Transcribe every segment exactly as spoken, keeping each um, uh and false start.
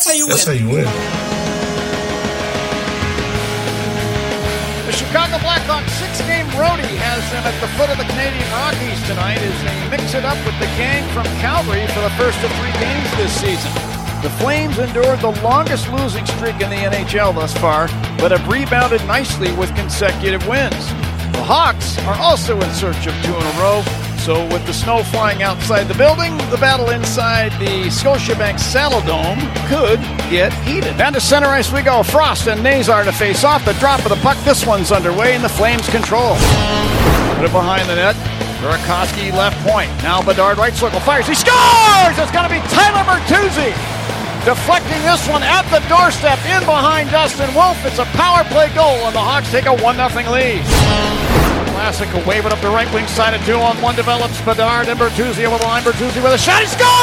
how you That's win. how you win. The Chicago Blackhawks six-game roadie has them at the foot of the Canadian Rockies tonight as they mix it up with the gang from Calgary for the first of three games this season. The Flames endured the longest losing streak in the N H L thus far, but have rebounded nicely with consecutive wins. The Hawks are also in search of two in a row, so with the snow flying outside the building, the battle inside the Scotiabank Saddledome could get heated. Down to center ice we go. Frost and Nazar to face off. The drop of the puck, this one's underway, and the Flames control. Put it behind the net. Burakovsky left point. Now Bedard right circle fires. He scores! It's going to be Tyler Bertuzzi. Deflecting this one at the doorstep in behind Dustin Wolf. It's a power play goal, and the Hawks take a one nothing lead. Classic will wave it up the right wing side. A two-on-one develops. Bedard and Bertuzzi over the line. Bertuzzi with a shot. He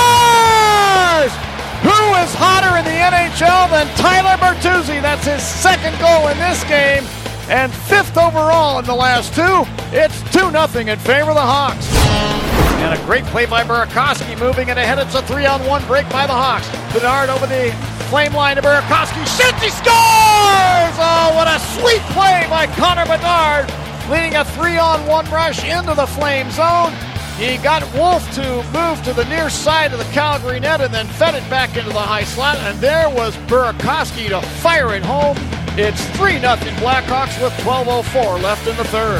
scores! Who is hotter in the N H L than Tyler Bertuzzi? That's his second goal in this game and fifth overall in the last two. It's two nothing in favor of the Hawks. And a great play by Burakovsky, moving it ahead. It's a three-on-one break by the Hawks. Bedard over the flame line to Burakovsky. Shoots, he scores! Oh, what a sweet play by Connor Bedard, leading a three-on-one rush into the flame zone. He got Wolf to move to the near side of the Calgary net and then fed it back into the high slot. And there was Burakovsky to fire it home. It's three nothing Blackhawks with twelve oh four left in the third.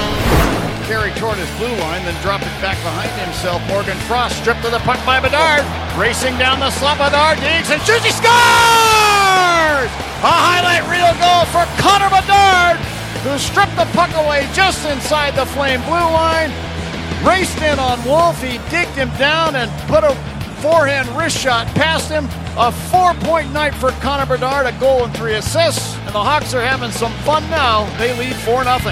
Carry toward his blue line, then drop it back behind himself. Morgan Frost stripped of the puck by Bedard. Racing down the slot, Bedard digs and shoots. He scores! A highlight reel goal for Connor Bedard, who stripped the puck away just inside the flame blue line. Raced in on Wolf. He digged him down and put a forehand wrist shot past him. A four-point night for Connor Bedard, a goal and three assists. And the Hawks are having some fun now. They lead four nothing.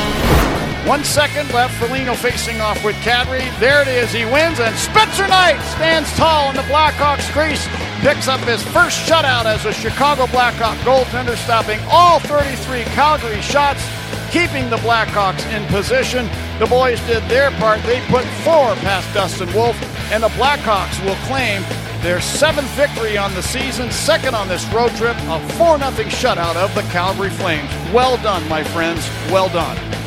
One second left for Lino facing off with Kadri. There it is. He wins, and Spencer Knight stands tall in the Blackhawks crease. Picks up his first shutout as a Chicago Blackhawk goaltender, stopping all thirty-three Calgary shots, keeping the Blackhawks in position. The boys did their part. They put four past Dustin Wolf, and the Blackhawks will claim their seventh victory on the season, second on this road trip, a four nothing shutout of the Calgary Flames. Well done, my friends. Well done.